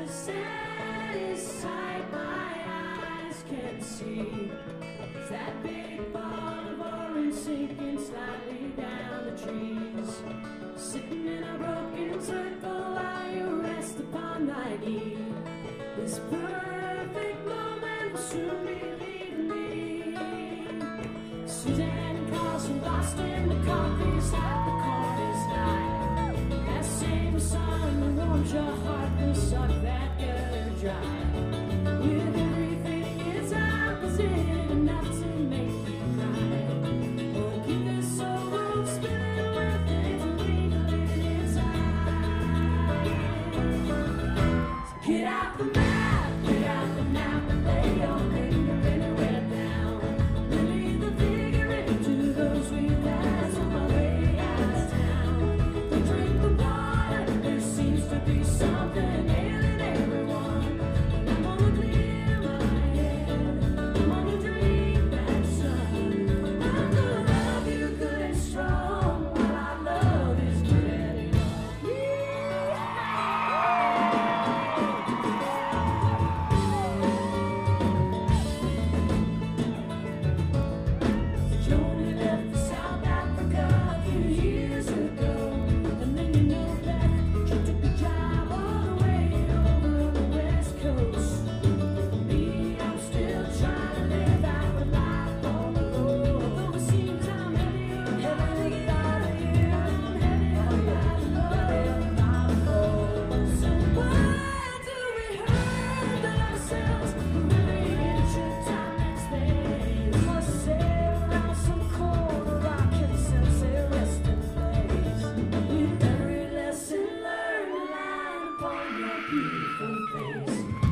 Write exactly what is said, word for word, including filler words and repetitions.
the saddest sight my eyes can see is that big ball of orange sinking slightly down the trees, sitting in a broken circle while you rest upon thy knee. This perfect moment will soon be leaving me. Suzanne calls from Boston, the coffee's hot, the corn is high. That same sun that warms your heart will suck that gutter dry. With everything it's opposite, enough to make you cry. Oh, keep this old road spinning, worth it to wrinkle it inside. So get out the map, get out the map, and lay your finger anywhere down. Really the figure into those wheel eyes on my way out of town. They drink the water, there seems to be something ailing everyone. And I'm gonna clear my head, I'm gonna drink that sun. I'm gonna love you good and strong, while our love is good enough. Joni left for South Africa a few years ago, and then you know that she took a job all the way over on the West Coast. Me, I'm still trying to live out the life on the road. Although it seems I'm heavy, heavy to get out of here, I'm heavy on that love I'm cold. So why do we hurt ourselves? Really, it should time and space. We must sail around some corner rock and sense a resting place. With every lesson learned, line upon your beautiful face.